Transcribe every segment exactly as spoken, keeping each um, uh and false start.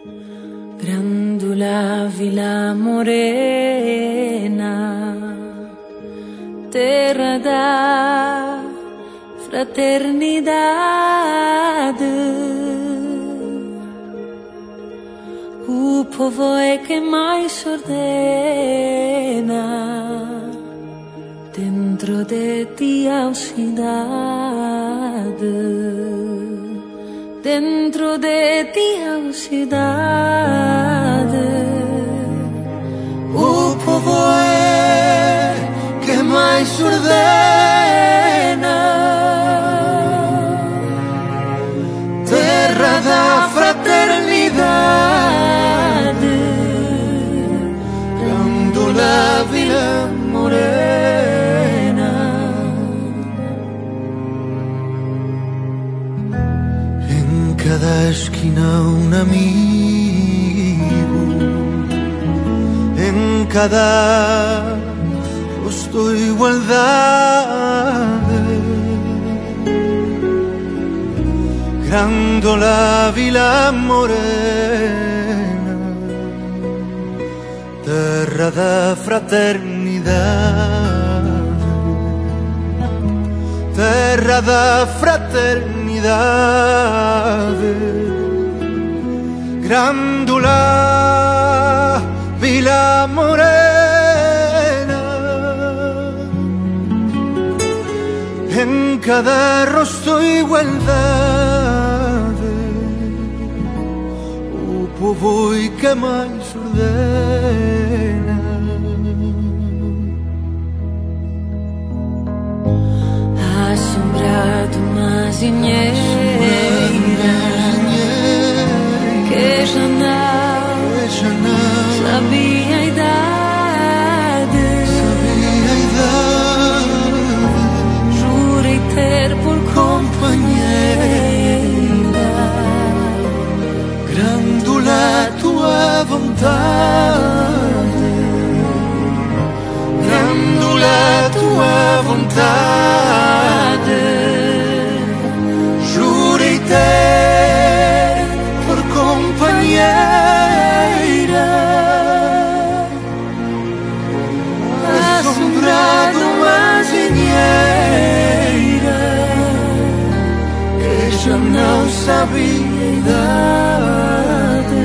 Grândola Vila Morena, terra da fraternidade. O povo é que mais ordena dentro de ti a cidade, dentro de ti a cidade. O povo é que mais ordena, terra da fraternidade, Grândola Vila Morena. Em cada esquina um amigo, em cada rosto igualdade. Grândola Vila Morena, terra da fraternidade, terra da fraternidade. Grândola Vila Morena, en cada rosto igualdade. O povo e que mais ordena, assombrado uma zinheira que já não sabia a idade, jurei ter por companheira Grândola tua vontade, Grândola tua vontade. Jurei ter por companheira, assombrado uma zinheira que já não sabia a idade.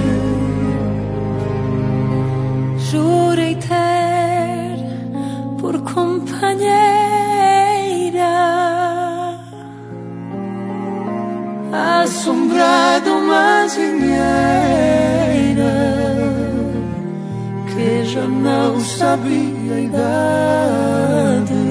Jurei ter por companheira, assombrado uma zinheira que já não sabia a idade.